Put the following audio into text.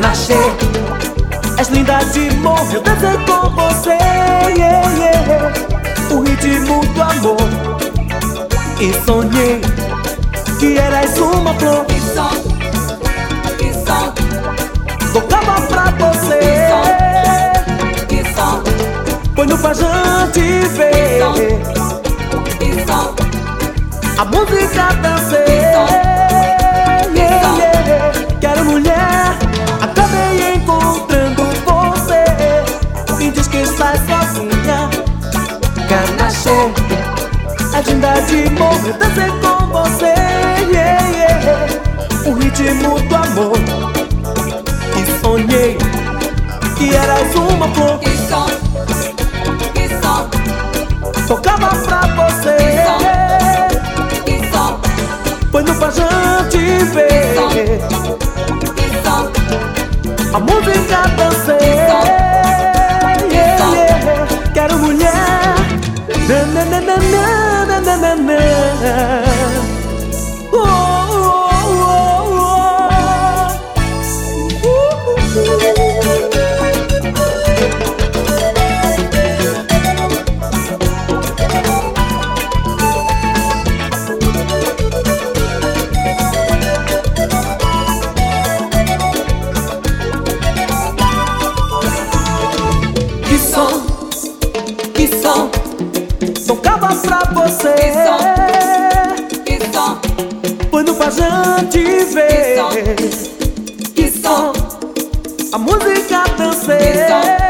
Canaché, és linda de morrer, eu dancei com você, o ritmo do amor. E sonhei que eras uma flor. Que som, tocava pra você. Que som, Foi no Pajante ver que som, a música dancei. Quero mulher, acabei encontrando você. Me diz que estás sozinha. Canaché, és linda de morrer, dancei com você, o ritmo do amor. E sonhei que eras uma flor. que som, Tocava pra você. que som, Foi no Pajante ver que som, a música dancei. Quero mulher. Na, na, na, na, na, na, na, na. Oh, oh, que som, tocava pra você. que som, Foi no Pajante ver que som, a música dancei.